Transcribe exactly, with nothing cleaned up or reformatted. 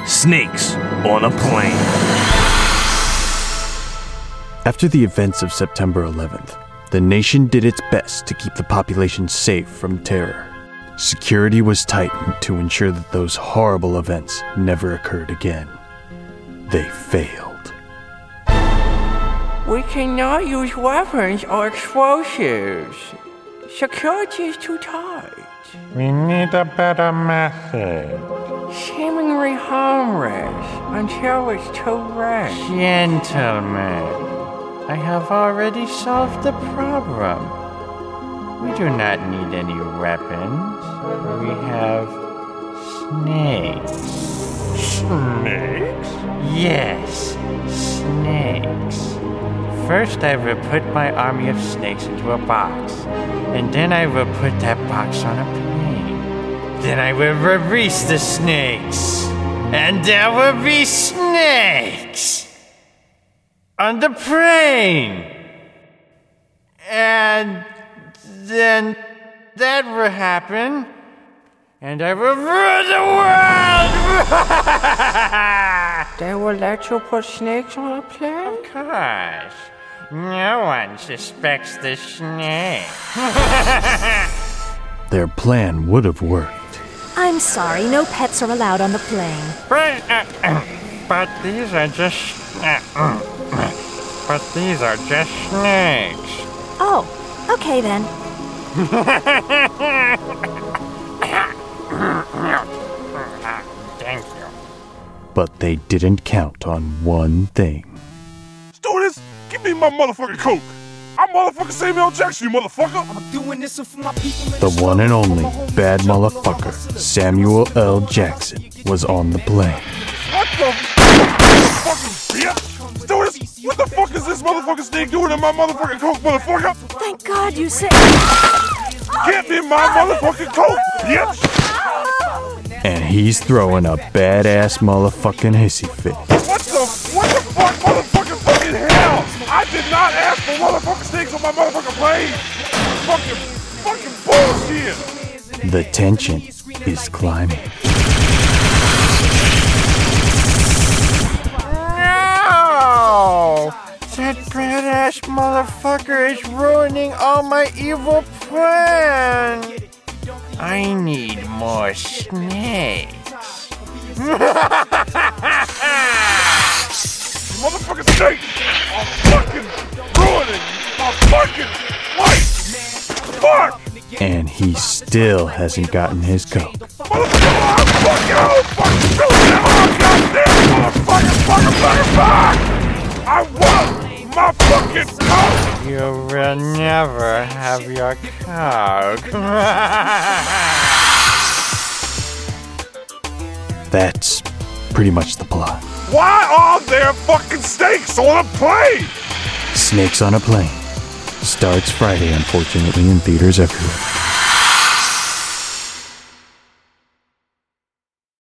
Snakes on a Plane. After the events of September eleventh, the nation did its best to keep the population safe from terror. Security was tightened to ensure that those horrible events never occurred again. They failed. We cannot use weapons or explosives. Security is too tight. We need a better method. Seemingly harmless until it's too late. Gentlemen, I have already solved the problem. We do not need any weapons. We have snakes. Snakes? Yes, snakes. First, I will put my army of snakes into a box, and then I will put that box on a plane. Then I will release the snakes, and there will be snakes on the plane. And then that will happen, and I will rule the world! They will let you put snakes on a plane? Of course. No one suspects the snake. Their plan would have worked. I'm sorry, no pets are allowed on the plane. But, uh, uh, but these are just... Uh, uh, but these are just snakes. Oh, okay then. Thank you. But they didn't count on one thing. Stewardess, give me my motherfucking Coke. I'm motherfucking Samuel Jackson, you motherfucker. The one and only bad motherfucker, Samuel L. Jackson, was on the plane. What the fucking bitch? Stewardess, what the fuck is this motherfucking snake doing in my motherfucking Coke, motherfucker? Thank God you said... Give me my motherfucking Coke, bitch! And he's throwing a badass motherfucking hissy fit. What the, what the fuck, motherfucking fucking hell? I did not ask for motherfucking snakes on my motherfucking plane. Fucking, fucking bullshit. The tension is climbing. No! That badass motherfucker is ruining all my evil plans. I need more snakes. Motherfucking snakes are fucking ruining my fucking life. Fuck! And he still hasn't gotten his Coke. Motherfucker, I'm fucking out! Fucking goddamn, motherfucking, fucking, fucking, fuck! I want my fucking Coke! You will never have your Coke. That's pretty much the plot. Why are there fucking snakes on a plane? Snakes on a Plane starts Friday, unfortunately, in theaters everywhere.